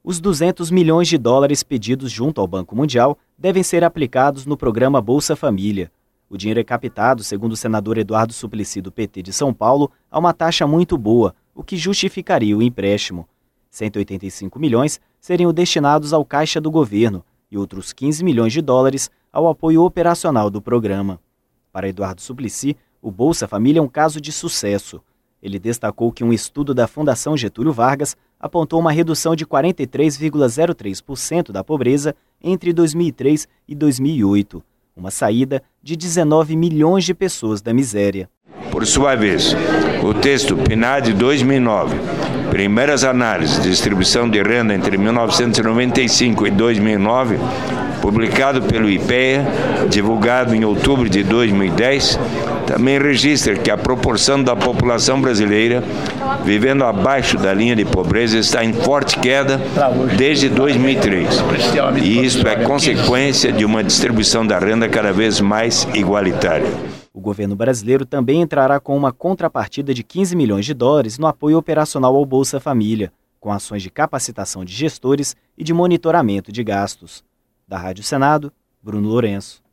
Os 200 milhões de dólares pedidos junto ao Banco Mundial devem ser aplicados no programa Bolsa Família. O dinheiro é captado, segundo o senador Eduardo Suplicy, do PT de São Paulo, a uma taxa muito boa, o que justificaria o empréstimo. 185 milhões seriam destinados ao caixa do governo e outros 15 milhões de dólares ao apoio operacional do programa. Para Eduardo Suplicy, o Bolsa Família é um caso de sucesso. Ele destacou que um estudo da Fundação Getúlio Vargas apontou uma redução de 43,03% da pobreza entre 2003 e 2008, uma saída de 19 milhões de pessoas da miséria. Por sua vez, o texto PNAD 2009, Primeiras Análises de Distribuição de Renda entre 1995 e 2009, publicado pelo IPEA, divulgado em outubro de 2010, também registra que a proporção da população brasileira vivendo abaixo da linha de pobreza está em forte queda desde 2003. E isso é consequência de uma distribuição da renda cada vez mais igualitária. O governo brasileiro também entrará com uma contrapartida de 15 milhões de dólares no apoio operacional ao Bolsa Família, com ações de capacitação de gestores e de monitoramento de gastos. Da Rádio Senado, Bruno Lourenço.